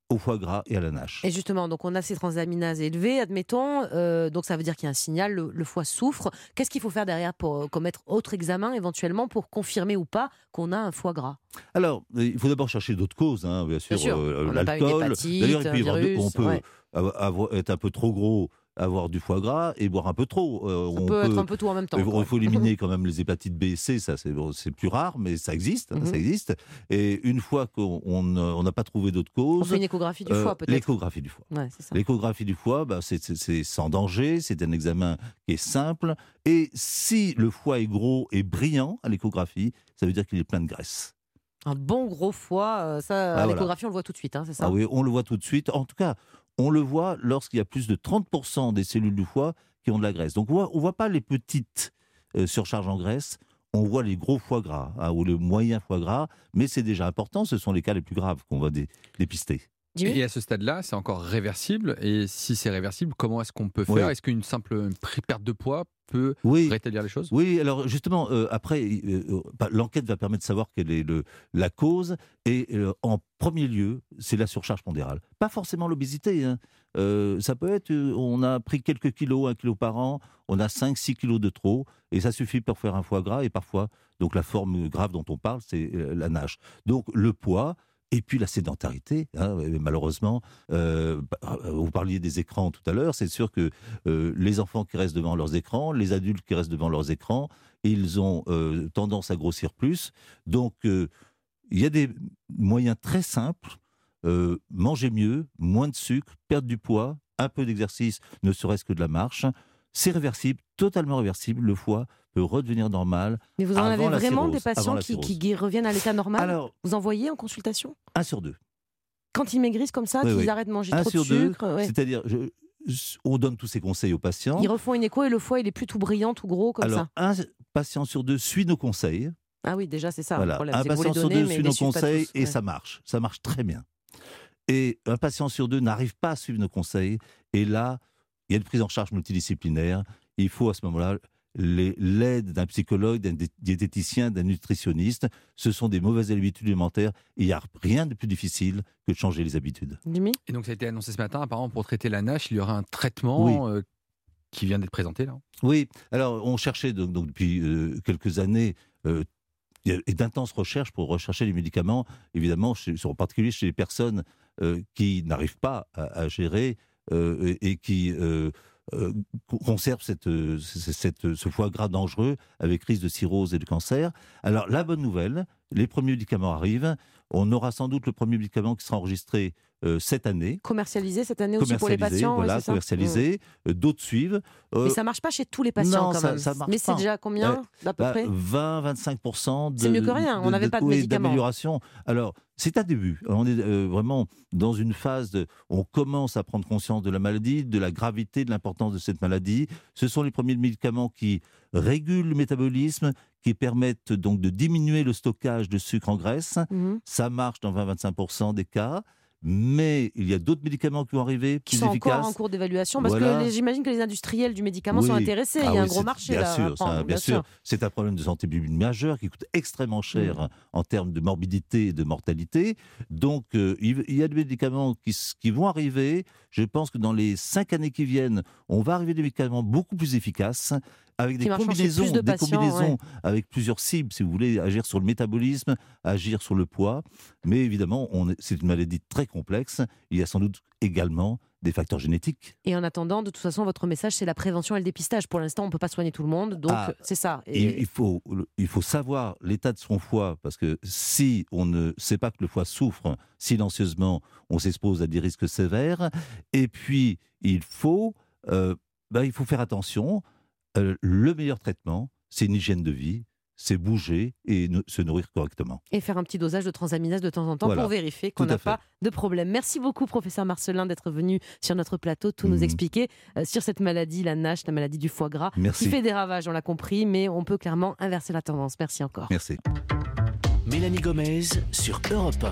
au foie gras et à la nage. Et justement, donc on a ces transaminases élevées, admettons, donc ça veut dire qu'il y a un signal, le foie souffre. Qu'est-ce qu'il faut faire derrière pour commettre autre examen éventuellement pour confirmer ou pas qu'on a un foie gras? Alors, il faut d'abord chercher d'autres causes, bien sûr, on n'a pas une l'alcool. hépatite, D'ailleurs, il peut y avoir virus, on peut être un peu trop gros, avoir du foie gras et boire un peu trop. Ça peut être un peu tout en même temps. Il faut éliminer quand même les hépatites B et C, ça c'est plus rare, mais ça existe, ça existe. Et une fois qu'on n'a pas trouvé d'autres causes... On fait une échographie du foie peut-être. L'échographie du foie. Ouais, c'est ça. L'échographie du foie, c'est sans danger, c'est un examen qui est simple. Et si le foie est gros et brillant à l'échographie, ça veut dire qu'il est plein de graisse. Un bon gros foie, ça, à l'échographie on le voit tout de suite, c'est ça? Ah oui, on le voit tout de suite. En tout cas, on le voit lorsqu'il y a plus de 30% des cellules du foie qui ont de la graisse. Donc on ne voit pas les petites surcharges en graisse, on voit les gros foie gras ou le moyen foie gras, mais c'est déjà important, ce sont les cas les plus graves qu'on va dépister. Et à ce stade-là, c'est encore réversible. Et si c'est réversible, comment est-ce qu'on peut faire? Est-ce qu'une simple perte de poids peut rétablir les choses? Oui, alors justement, après, l'enquête va permettre de savoir quelle est la cause. Et en premier lieu, c'est la surcharge pondérale. Pas forcément l'obésité. Ça peut être, on a pris quelques kilos, 1 kilo par an, on a 5-6 kilos de trop, et ça suffit pour faire un foie gras. Et parfois, donc la forme grave dont on parle, c'est la NASH. Donc le poids. Et puis la sédentarité, malheureusement, vous parliez des écrans tout à l'heure, c'est sûr que les enfants qui restent devant leurs écrans, les adultes qui restent devant leurs écrans, ils ont tendance à grossir plus. Donc il y a des moyens très simples, manger mieux, moins de sucre, perdre du poids, un peu d'exercice, ne serait-ce que de la marche. C'est réversible, totalement réversible, le foie peut redevenir normal. Mais vous en avez vraiment des patients qui reviennent à l'état normal? Alors, vous en voyez en consultation? 1 sur 2. Quand ils maigrissent comme ça, qu'ils arrêtent de manger trop de sucre? C'est-à-dire, on donne tous ces conseils aux patients. Ils refont une écho et le foie, il est plus tout brillant, tout gros comme ça? Alors, 1 patient sur 2 suit nos conseils. Ah oui, déjà, c'est ça. Voilà. Le problème. Un patient sur 2 suit nos conseils et ça marche très bien. Et un patient sur 2 n'arrive pas à suivre nos conseils. Et là, il y a une prise en charge multidisciplinaire. Il faut à ce moment-là l'aide d'un psychologue, d'un diététicien, d'un nutritionniste. Ce sont des mauvaises habitudes alimentaires. Il n'y a rien de plus difficile que de changer les habitudes. Et donc ça a été annoncé ce matin, apparemment pour traiter la NASH, il y aura un traitement qui vient d'être présenté là. Oui, alors on cherchait donc depuis quelques années il y a d'intenses recherches pour rechercher les médicaments, évidemment, en particulier chez les personnes qui n'arrivent pas à gérer et qui conserve ce foie gras dangereux avec risque de cirrhose et de cancer. Alors la bonne nouvelle, les premiers médicaments arrivent. On aura sans doute le premier médicament qui sera enregistré cette année. Commercialisé cette année aussi pour les patients. Voilà, commercialisé. D'autres suivent. Mais ça ne marche pas chez tous les patients quand même. Ça marche mais c'est déjà combien d'à peu près? 20-25% c'est mieux que rien, on n'avait pas de médicaments. D'amélioration. Alors, c'est un début. On est vraiment dans une phase on commence à prendre conscience de la maladie, de la gravité, de l'importance de cette maladie. Ce sont les premiers médicaments qui régulent le métabolisme, qui permettent donc de diminuer le stockage de sucre en graisse. Ça marche dans 20-25% des cas. Mais il y a d'autres médicaments qui vont arriver, plus efficaces. Qui sont encore en cours d'évaluation, parce que j'imagine que les industriels du médicament sont intéressés. Il y a un gros marché là. Bien sûr. C'est un problème de santé publique majeur qui coûte extrêmement cher en termes de morbidité et de mortalité. Donc, il y a des médicaments qui vont arriver. Je pense que dans les 5 années qui viennent, on va arriver des médicaments beaucoup plus efficaces, avec des combinaisons avec plusieurs cibles, si vous voulez, agir sur le métabolisme, agir sur le poids. Mais évidemment, c'est une maladie très complexe. Il y a sans doute également des facteurs génétiques. Et en attendant, de toute façon, votre message, c'est la prévention et le dépistage. Pour l'instant, on ne peut pas soigner tout le monde, donc c'est ça. Et il faut savoir l'état de son foie, parce que si on ne sait pas que le foie souffre silencieusement, on s'expose à des risques sévères. Et puis, il faut faire attention. Le meilleur traitement, c'est une hygiène de vie, c'est bouger et se nourrir correctement. Et faire un petit dosage de transaminase de temps en temps pour vérifier qu'on n'a pas de problème. Merci beaucoup, professeur Marcelin, d'être venu sur notre plateau, tout nous expliquer sur cette maladie, la NASH, la maladie du foie gras, qui fait des ravages, on l'a compris, mais on peut clairement inverser la tendance. Merci encore. Merci. Mélanie Gomez sur Europe 1.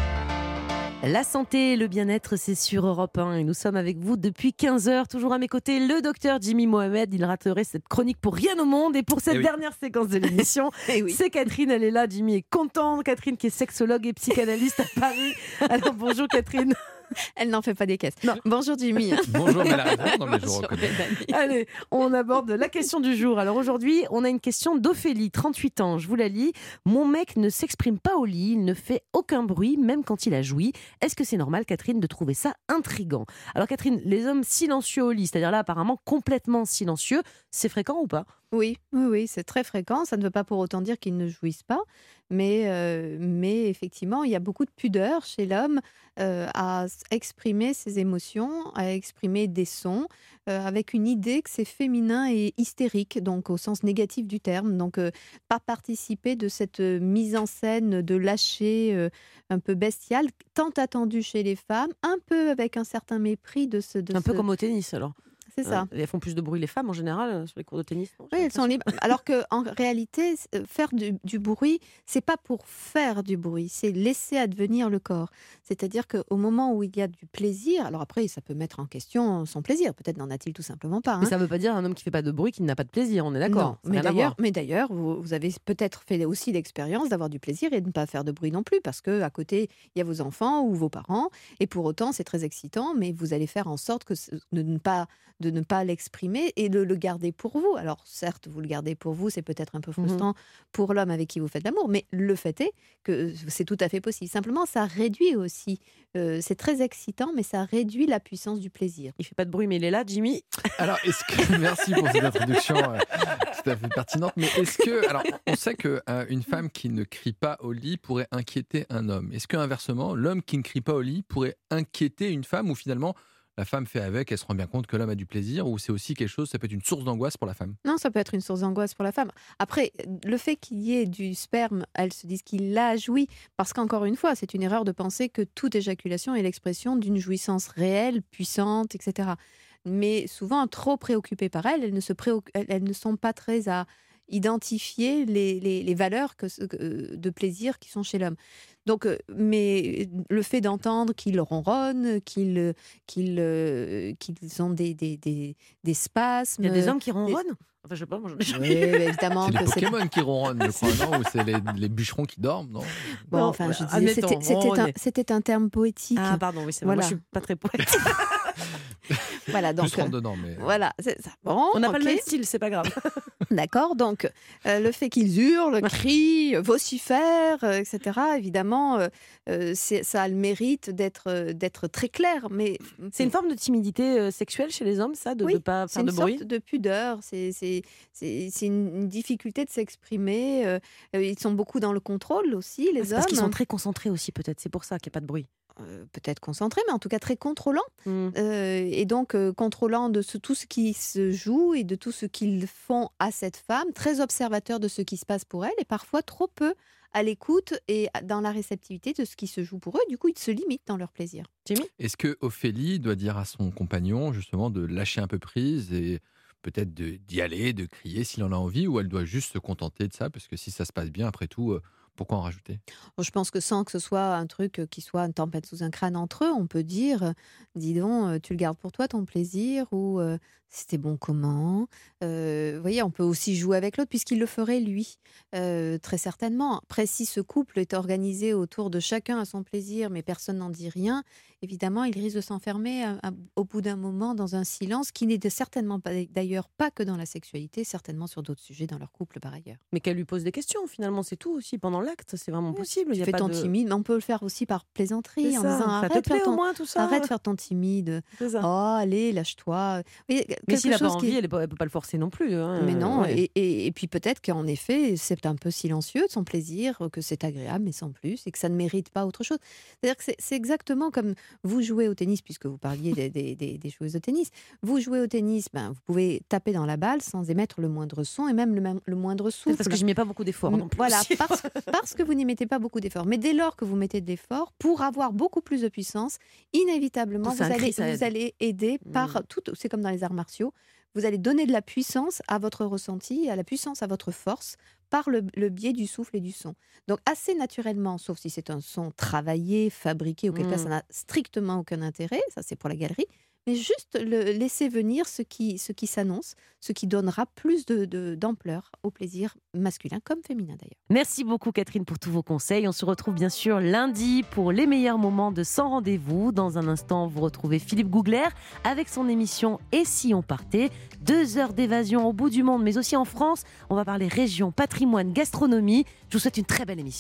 La santé et le bien-être, c'est sur Europe 1 et nous sommes avec vous depuis 15h. Toujours à mes côtés, le docteur Jimmy Mohamed. Il raterait cette chronique pour rien au monde. Et pour cette dernière séquence de l'émission, c'est Catherine, elle est là. Jimmy est contente. Catherine qui est sexologue et psychanalyste à Paris. Alors bonjour Catherine. Elle n'en fait pas des caisses. Non. Bonjour Jimmy. Bonjour, mais elle a raison. Non, mais je Bonjour, reconnais. Mélanie. Allez, on aborde la question du jour. Alors aujourd'hui, on a une question d'Ophélie, 38 ans. Je vous la lis. Mon mec ne s'exprime pas au lit, il ne fait aucun bruit, même quand il a joui. Est-ce que c'est normal, Catherine, de trouver ça intriguant? Alors Catherine, les hommes silencieux au lit, c'est-à-dire là apparemment complètement silencieux, c'est fréquent ou pas? Oui, c'est très fréquent. Ça ne veut pas pour autant dire qu'ils ne jouissent pas, mais effectivement, il y a beaucoup de pudeur chez l'homme à exprimer ses émotions, à exprimer des sons, avec une idée que c'est féminin et hystérique, donc au sens négatif du terme. Donc, pas participer de cette mise en scène de lâcher un peu bestial, tant attendu chez les femmes, un peu avec un certain mépris Un peu comme au tennis alors. C'est ça. Elles font plus de bruit les femmes en général sur les cours de tennis. Non, Oui, elles sont libres. Alors qu'en réalité, faire du bruit, c'est pas pour faire du bruit, c'est laisser advenir le corps. C'est-à-dire qu'au moment où il y a du plaisir, alors après, ça peut mettre en question son plaisir. Peut-être n'en a-t-il tout simplement pas. Mais ça ne veut pas dire un homme qui fait pas de bruit qu'il n'a pas de plaisir. On est d'accord. Non, mais d'ailleurs, vous avez peut-être fait aussi l'expérience d'avoir du plaisir et de ne pas faire de bruit non plus, parce que à côté, il y a vos enfants ou vos parents, et pour autant, c'est très excitant, mais vous allez faire en sorte de ne pas l'exprimer et de le garder pour vous. Alors certes, vous le gardez pour vous, c'est peut-être un peu frustrant pour l'homme avec qui vous faites l'amour, mais le fait est que c'est tout à fait possible. Simplement, ça réduit aussi, c'est très excitant, mais ça réduit la puissance du plaisir. Il fait pas de bruit, mais il est là, Jimmy. Alors, merci pour cette introduction tout à fait pertinente, mais est-ce que, alors, on sait qu'une femme qui ne crie pas au lit pourrait inquiéter un homme. Est-ce qu'inversement, l'homme qui ne crie pas au lit pourrait inquiéter une femme, ou finalement la femme fait avec, elle se rend bien compte que l'homme a du plaisir, ou c'est aussi quelque chose, ça peut être une source d'angoisse pour la femme? Non, ça peut être une source d'angoisse pour la femme. Après, le fait qu'il y ait du sperme, elles se disent qu'il l'a joui, parce qu'encore une fois, c'est une erreur de penser que toute éjaculation est l'expression d'une jouissance réelle, puissante, etc. Mais souvent, trop préoccupées par elles ne sont pas très à identifier les valeurs de plaisir qui sont chez l'homme. Donc, mais le fait d'entendre qu'ils ronronnent, qu'ils ont des spasmes. Il y a des hommes qui ronronnent. Enfin, je sais pas, moi j'en ai jamais. Oui, évidemment. C'est les que Pokémon qui ronronnent, je crois, non? Ou c'est les bûcherons qui dorment, non? Bon, Non, enfin, je admettons, disais, ronronner. c'était un terme poétique. Ah, pardon, oui, c'est vrai. Voilà. Moi, je suis pas très poète. Voilà, donc. Juste rentre dedans, mais. Voilà, c'est ça. Bon, On n'a pas le ok. même style, c'est pas grave. D'accord, donc le fait qu'ils hurlent, crient, vocifèrent, etc., évidemment, ça a le mérite d'être très clair. Mais C'est une forme de timidité sexuelle chez les hommes, ça, de ne pas c'est faire une de bruit. sorte de pudeur, c'est une difficulté de s'exprimer. Ils sont beaucoup dans le contrôle aussi, les C'est hommes. parce qu'ils sont très concentrés aussi, peut-être. C'est pour ça qu'il n'y a pas de bruit. Peut-être concentrés, mais en tout cas très contrôlants. Et donc contrôlant de tout ce qui se joue et de tout ce qu'ils font à cette femme, très observateurs de ce qui se passe pour elle, et parfois trop peu à l'écoute et dans la réceptivité de ce qui se joue pour eux. Du coup, ils se limitent dans leur plaisir. Jimmy ? Est-ce que Ophélie doit dire à son compagnon, justement, de lâcher un peu prise et peut-être d'y aller, de crier s'il en a envie, ou elle doit juste se contenter de ça, parce que si ça se passe bien, après tout, pourquoi en rajouter? Je pense que sans que ce soit un truc qui soit une tempête sous un crâne entre eux, on peut dire, dis donc, tu le gardes pour toi, ton plaisir, ou c'était bon comment. Vous voyez, on peut aussi jouer avec l'autre, puisqu'il le ferait lui, très certainement. Après, si ce couple est organisé autour de chacun à son plaisir, mais personne n'en dit rien, évidemment, il risque de s'enfermer au bout d'un moment dans un silence qui n'est certainement pas, d'ailleurs pas que dans la sexualité, certainement sur d'autres sujets dans leur couple par ailleurs. Mais qu'elle lui pose des questions, finalement, c'est tout aussi. Pendant l'acte, c'est vraiment possible. Il y a Tu fais pas ton de... timide, mais on peut le faire aussi par plaisanterie, C'est en ça. disant Ça te arrête, plaît au moins tout ça? arrête de faire ton timide. C'est ça. Oh, allez, lâche-toi. Oui, Mais s'il n'a pas chose qui- envie, elle ne peut pas le forcer non plus. Hein. Mais non, Ouais. et puis peut-être qu'en effet, c'est un peu silencieux de son plaisir, que c'est agréable, mais sans plus, et que ça ne mérite pas autre chose. C'est-à-dire que c'est exactement comme vous jouez au tennis, puisque vous parliez des joueuses de tennis. Vous jouez au tennis, vous pouvez taper dans la balle sans émettre le moindre son, et même le moindre souffle. Parce que je n'y mets pas beaucoup d'efforts non plus. Voilà, parce que vous n'y mettez pas beaucoup d'efforts. Mais dès lors que vous mettez de l'effort, pour avoir beaucoup plus de puissance, inévitablement, C'est un cri, ça aide. vous allez aider par tout. C'est comme dans les arts martiaux. Vous allez donner de la puissance à votre ressenti, à la puissance à votre force, par le biais du souffle et du son. Donc assez naturellement, sauf si c'est un son travaillé, fabriqué, auquel cas ça n'a strictement aucun intérêt, ça c'est pour la galerie, mais juste laisser venir ce qui s'annonce, ce qui donnera plus d'ampleur au plaisir masculin comme féminin d'ailleurs. Merci beaucoup Catherine pour tous vos conseils. On se retrouve bien sûr lundi pour les meilleurs moments de Sans Rendez-vous. Dans un instant, vous retrouvez Philippe Gougler avec son émission Et si on partait ? 2 heures d'évasion au bout du monde, mais aussi en France. On va parler région, patrimoine, gastronomie. Je vous souhaite une très belle émission.